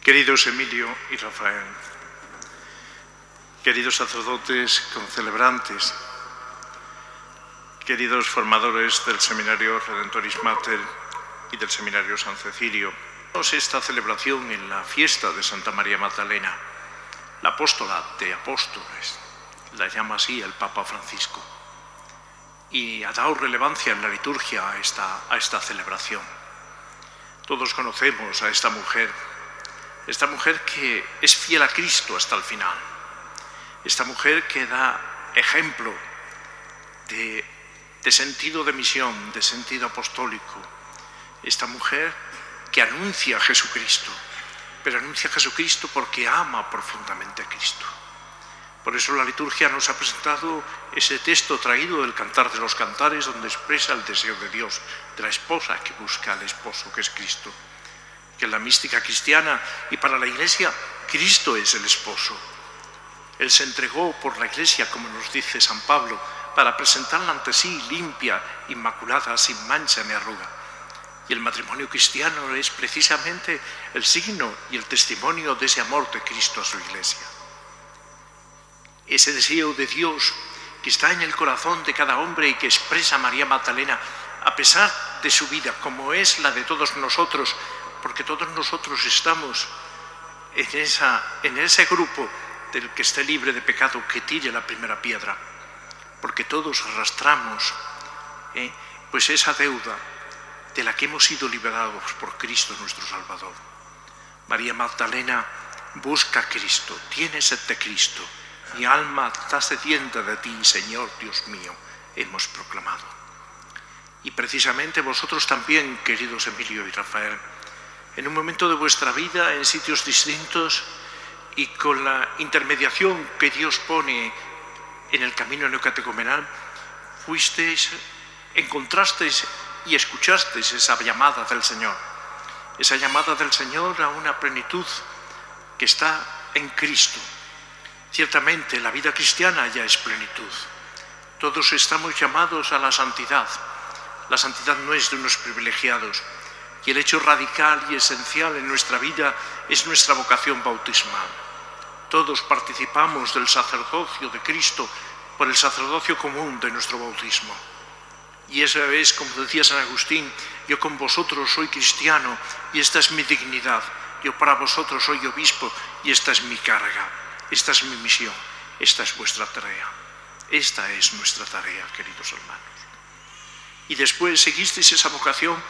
Queridos Emilio y Rafael, queridos sacerdotes concelebrantes, queridos formadores del Seminario Redentoris Mater y del Seminario San Cecilio, esta celebración en la fiesta de Santa María Magdalena, la apóstola de apóstoles, la llama así el Papa Francisco, y ha dado relevancia en la liturgia a esta celebración. Todos conocemos a esta mujer que es fiel a Cristo hasta el final, esta mujer que da ejemplo de sentido de misión, de sentido apostólico, esta mujer que anuncia a Jesucristo, pero anuncia a Jesucristo porque ama profundamente a Cristo. Por eso la liturgia nos ha presentado ese texto traído del Cantar de los Cantares, donde expresa el deseo de Dios, de la esposa que busca al esposo, que es Cristo. Que en la mística cristiana y para la Iglesia, Cristo es el esposo. Él se entregó por la Iglesia, como nos dice San Pablo, para presentarla ante sí limpia, inmaculada, sin mancha ni arruga. Y el matrimonio cristiano es precisamente el signo y el testimonio de ese amor de Cristo a su Iglesia. Ese deseo de Dios que está en el corazón de cada hombre y que expresa María Magdalena a pesar de su vida, como es la de todos nosotros, porque todos nosotros estamos en ese grupo del que esté libre de pecado, que tire la primera piedra, porque todos arrastramos pues esa deuda de la que hemos sido liberados por Cristo nuestro Salvador. María Magdalena busca a Cristo, tiene sed de Cristo. Mi alma está sedienta de ti, Señor Dios mío, hemos proclamado. Y precisamente vosotros también, queridos Emilio y Rafael, en un momento de vuestra vida, en sitios distintos y con la intermediación que Dios pone en el camino neocatecumenal, encontrasteis y escuchasteis esa llamada del Señor a una plenitud que está en Cristo. Ciertamente la vida cristiana ya es plenitud. Todos estamos llamados a la santidad. La santidad no es de unos privilegiados. Y el hecho radical y esencial en nuestra vida es nuestra vocación bautismal. Todos participamos del sacerdocio de Cristo por el sacerdocio común de nuestro bautismo. Y esa es, como decía San Agustín, yo con vosotros soy cristiano y esta es mi dignidad. Yo para vosotros soy obispo y esta es mi carga. Esta es mi misión, esta es vuestra tarea. Esta es nuestra tarea, queridos hermanos. Y después seguisteis esa vocación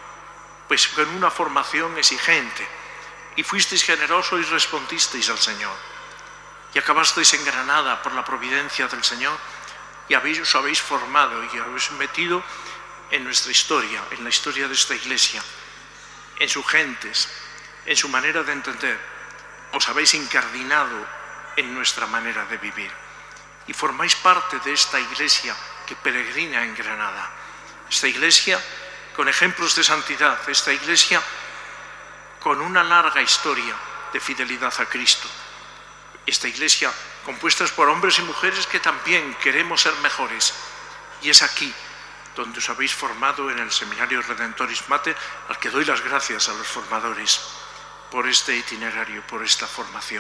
pues con una formación exigente, y fuisteis generosos y respondisteis al Señor. Y acabasteis en Granada por la providencia del Señor, y os habéis formado y habéis metido en nuestra historia, en la historia de esta Iglesia, en sus gentes, en su manera de entender. Os habéis incardinado en nuestra manera de vivir y formáis parte de esta Iglesia que peregrina en Granada. Esta Iglesia con ejemplos de santidad, esta Iglesia con una larga historia de fidelidad a Cristo. Esta Iglesia compuesta por hombres y mujeres que también queremos ser mejores. Y es aquí donde os habéis formado en el Seminario Redentoris Mater, al que doy las gracias a los formadores por este itinerario, por esta formación.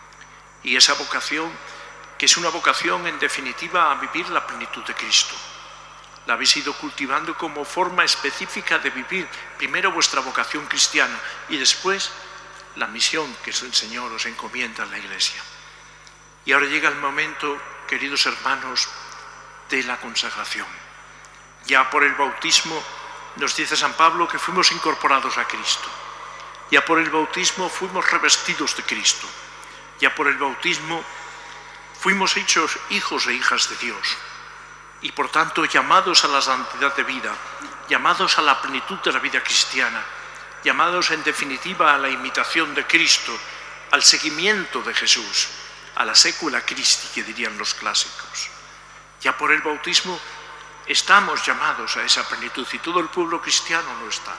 Y esa vocación, que es una vocación en definitiva a vivir la plenitud de Cristo. La habéis ido cultivando como forma específica de vivir primero vuestra vocación cristiana y después la misión que el Señor os encomienda en la Iglesia. Y ahora llega el momento, queridos hermanos, de la consagración. Ya por el bautismo nos dice San Pablo que fuimos incorporados a Cristo. Ya por el bautismo fuimos revestidos de Cristo. Ya por el bautismo fuimos hechos hijos e hijas de Dios. Y por tanto llamados a la santidad de vida, llamados a la plenitud de la vida cristiana, llamados en definitiva a la imitación de Cristo, al seguimiento de Jesús, a la secula Christi, que dirían los clásicos. Ya por el bautismo estamos llamados a esa plenitud y todo el pueblo cristiano lo está.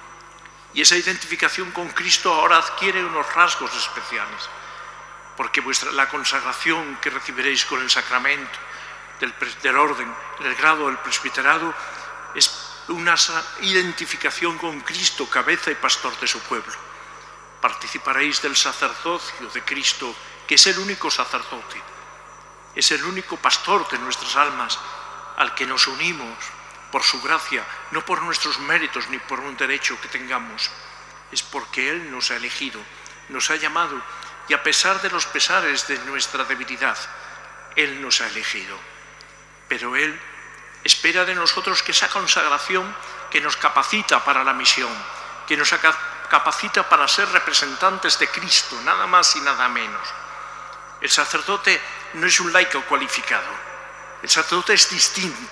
Y esa identificación con Cristo ahora adquiere unos rasgos especiales, porque la consagración que recibiréis con el sacramento del orden, el grado del presbiterado, es una identificación con Cristo, cabeza y pastor de su pueblo. participaréis del sacerdocio de Cristo, que es el único sacerdote, es el único pastor de nuestras almas, al que nos unimos por su gracia, no por nuestros méritos ni por un derecho que tengamos. Es porque Él nos ha elegido, nos ha llamado, y a pesar de los pesares de nuestra debilidad, Él nos ha elegido. Pero Él espera de nosotros que esa consagración que nos capacita para la misión, que nos capacita para ser representantes de Cristo, nada más y nada menos. El sacerdote no es un laico cualificado, el sacerdote es distinto.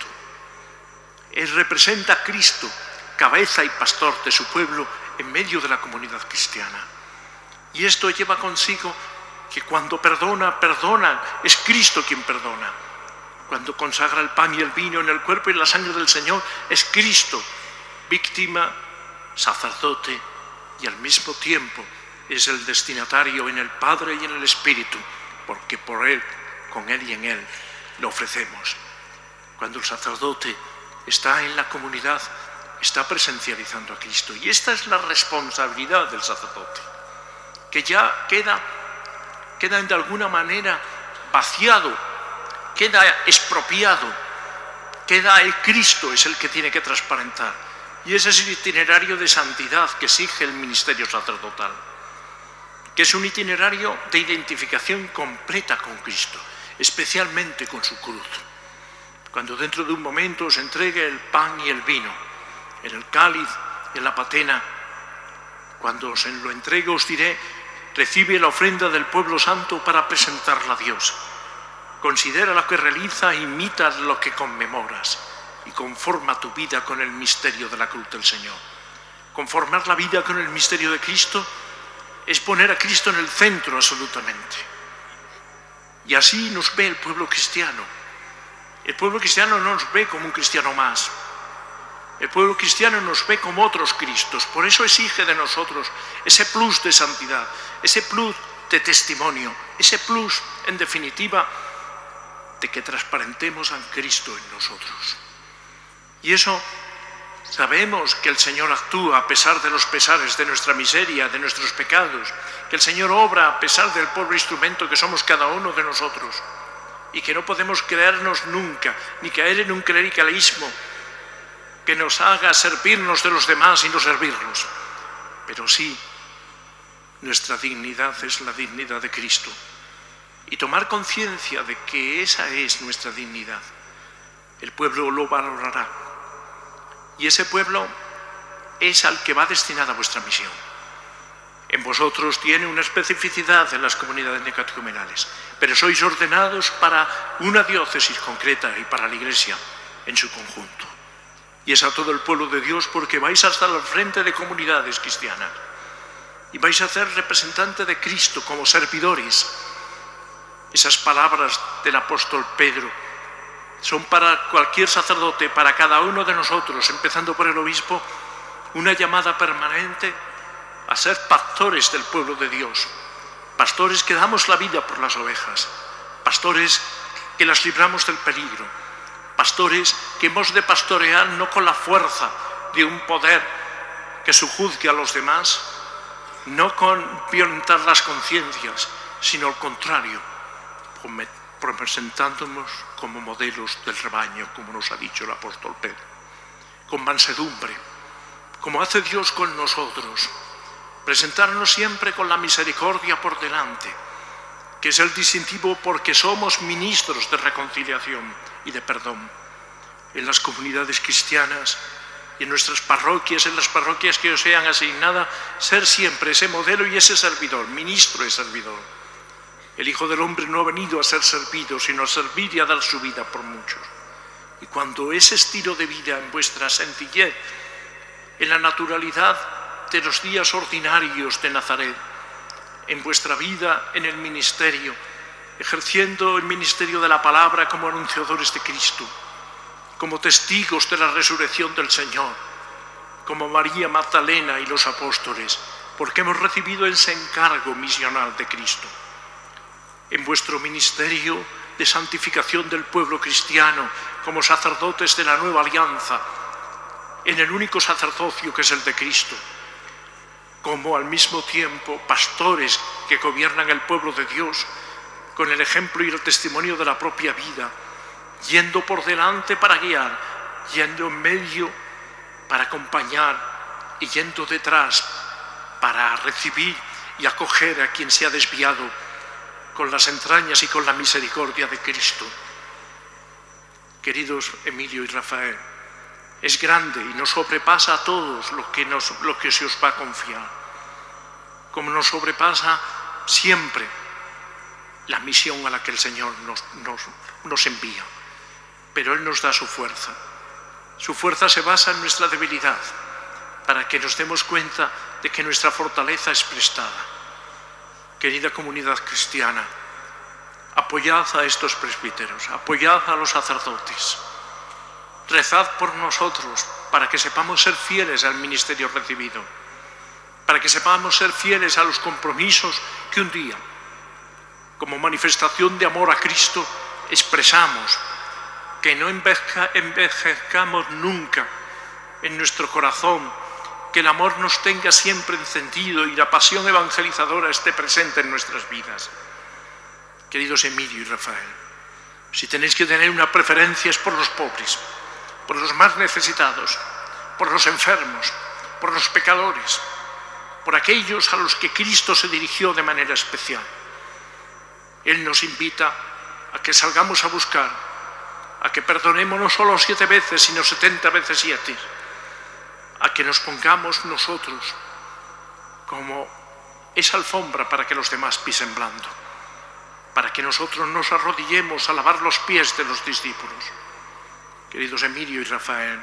Él representa a Cristo, cabeza y pastor de su pueblo en medio de la comunidad cristiana. Y esto lleva consigo que cuando perdona, es Cristo quien perdona. Cuando consagra el pan y el vino en el cuerpo y la sangre del Señor, es Cristo, víctima, sacerdote y al mismo tiempo es el destinatario en el Padre y en el Espíritu, porque por Él, con Él y en Él, lo ofrecemos. Cuando el sacerdote está en la comunidad, está presencializando a Cristo. Y esta es la responsabilidad del sacerdote, que ya queda de alguna manera vaciado, queda expropiado, queda el Cristo, es el que tiene que transparentar. Y ese es el itinerario de santidad que exige el ministerio sacerdotal, que es un itinerario de identificación completa con Cristo, especialmente con su cruz. Cuando dentro de un momento os entregue el pan y el vino, en el cáliz y en la patena, cuando os lo entregue os diré: recibe la ofrenda del pueblo santo para presentarla a Dios. Considera lo que realiza, imita lo que conmemoras y conforma tu vida con el misterio de la cruz del Señor. Conformar la vida con el misterio de Cristo es poner a Cristo en el centro absolutamente. Y así nos ve el pueblo cristiano. El pueblo cristiano no nos ve como un cristiano más. El pueblo cristiano nos ve como otros Cristos. Por eso exige de nosotros ese plus de santidad, ese plus de testimonio, ese plus, en definitiva, de que transparentemos a Cristo en nosotros. Y eso sabemos que el Señor actúa a pesar de los pesares de nuestra miseria, de nuestros pecados, que el Señor obra a pesar del pobre instrumento que somos cada uno de nosotros, y que no podemos creernos nunca, ni caer en un clericalismo que nos haga servirnos de los demás y no servirlos. Pero sí, nuestra dignidad es la dignidad de Cristo. Y tomar conciencia de que esa es nuestra dignidad. El pueblo lo valorará. Y ese pueblo es al que va destinada vuestra misión. En vosotros tiene una especificidad en las comunidades neocatecumenales, pero sois ordenados para una diócesis concreta y para la Iglesia en su conjunto. Y es a todo el pueblo de Dios, porque vais hasta el frente de comunidades cristianas y vais a ser representante de Cristo como servidores. Esas palabras del apóstol Pedro son para cualquier sacerdote, para cada uno de nosotros, empezando por el obispo, una llamada permanente a ser pastores del pueblo de Dios, pastores que damos la vida por las ovejas, pastores que las libramos del peligro, pastores que hemos de pastorear no con la fuerza de un poder que sojuzgue a los demás, no con violentar las conciencias, sino al contrario, presentándonos como modelos del rebaño, como nos ha dicho el apóstol Pedro, con mansedumbre, como hace Dios con nosotros, presentarnos siempre con la misericordia por delante, que es el distintivo porque somos ministros de reconciliación y de perdón. En las comunidades cristianas y en nuestras parroquias, en las parroquias que os sean asignadas, ser siempre ese modelo y ese servidor, ministro y servidor. El Hijo del Hombre no ha venido a ser servido, sino a servir y a dar su vida por muchos. Y cuando ese estilo de vida en vuestra sencillez, en la naturalidad de los días ordinarios de Nazaret, en vuestra vida en el ministerio, ejerciendo el ministerio de la palabra como anunciadores de Cristo, como testigos de la resurrección del Señor, como María Magdalena y los apóstoles, porque hemos recibido ese encargo misional de Cristo. En vuestro ministerio de santificación del pueblo cristiano, como sacerdotes de la nueva alianza, en el único sacerdocio que es el de Cristo, como al mismo tiempo pastores que gobiernan el pueblo de Dios con el ejemplo y el testimonio de la propia vida, yendo por delante para guiar, yendo en medio para acompañar y yendo detrás para recibir y acoger a quien se ha desviado con las entrañas y con la misericordia de Cristo. Queridos Emilio y Rafael, es grande y nos sobrepasa a todos lo que se os va a confiar, como nos sobrepasa siempre la misión a la que el Señor nos envía. Pero Él nos da su fuerza. Su fuerza se basa en nuestra debilidad, para que nos demos cuenta de que nuestra fortaleza es prestada. Querida comunidad cristiana, apoyad a estos presbíteros, apoyad a los sacerdotes, rezad por nosotros para que sepamos ser fieles al ministerio recibido, para que sepamos ser fieles a los compromisos que un día, como manifestación de amor a Cristo, expresamos, que no envejezcamos nunca en nuestro corazón, que el amor nos tenga siempre encendido y la pasión evangelizadora esté presente en nuestras vidas. Queridos Emilio y Rafael, si tenéis que tener una preferencia es por los pobres, por los más necesitados, por los enfermos, por los pecadores, por aquellos a los que Cristo se dirigió de manera especial. Él nos invita a que salgamos a buscar, a que perdonemos no solo 7 veces, sino 70 veces 7, a que nos pongamos nosotros como esa alfombra para que los demás pisen blando, para que nosotros nos arrodillemos a lavar los pies de los discípulos. Queridos Emilio y Rafael,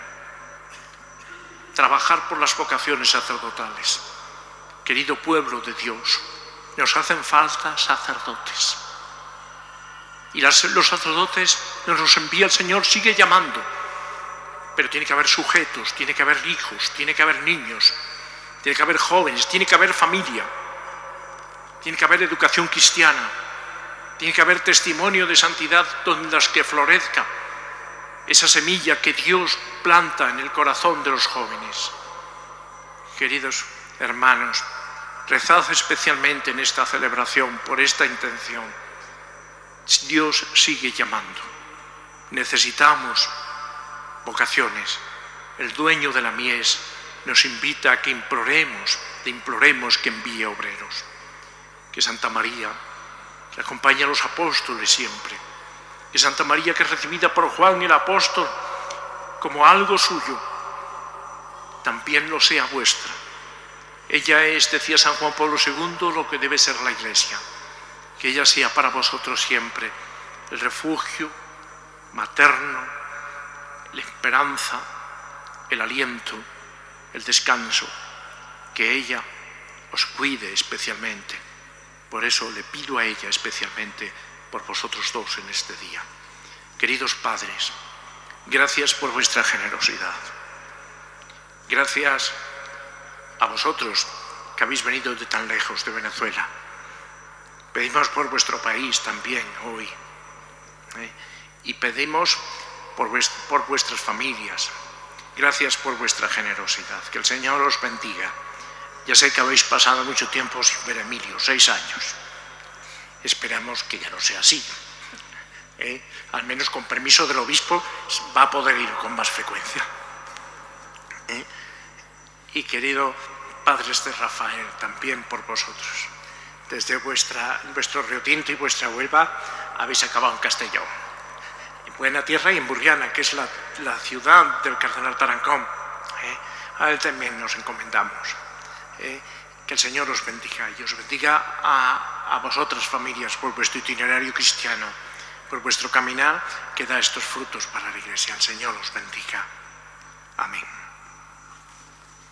trabajar por las vocaciones sacerdotales. Querido pueblo de Dios, nos hacen falta sacerdotes. Y los sacerdotes nos los envía el Señor, sigue llamando. Pero tiene que haber sujetos, tiene que haber hijos, tiene que haber niños, tiene que haber jóvenes, tiene que haber familia, tiene que haber educación cristiana, tiene que haber testimonio de santidad donde las que florezca esa semilla que Dios planta en el corazón de los jóvenes. Queridos hermanos, rezad especialmente en esta celebración por esta intención. Dios sigue llamando. Necesitamos vocaciones. El dueño de la mies nos invita a que imploremos que envíe obreros. Que Santa María, que acompañe a los apóstoles siempre, que Santa María, que es recibida por Juan el apóstol como algo suyo, también lo sea vuestra. Ella es, decía San Juan Pablo II, lo que debe ser la Iglesia. Que ella sea para vosotros siempre el refugio materno, la esperanza, el aliento, el descanso. Que ella os cuide especialmente. Por eso le pido a ella especialmente por vosotros dos en este día. Queridos padres, gracias por vuestra generosidad. Gracias a vosotros que habéis venido de tan lejos de Venezuela. Pedimos por vuestro país también hoy. Y pedimos por vuestras familias. Gracias por vuestra generosidad. Que el Señor os bendiga. Ya sé que habéis pasado mucho tiempo sin ver a Emilio, 6 años. Esperamos que ya no sea así. Al menos con permiso del obispo va a poder ir con más frecuencia. Y querido padres de Rafael, también por vosotros. Desde vuestro Río Tinto y vuestra Huelva habéis acabado en Castellón. En Buena Tierra y en Burriana, que es la ciudad del cardenal Tarancón. A él también nos encomendamos. Que el Señor os bendiga y os bendiga a vosotras familias por vuestro itinerario cristiano, por vuestro caminar que da estos frutos para la Iglesia. El Señor os bendiga. Amén.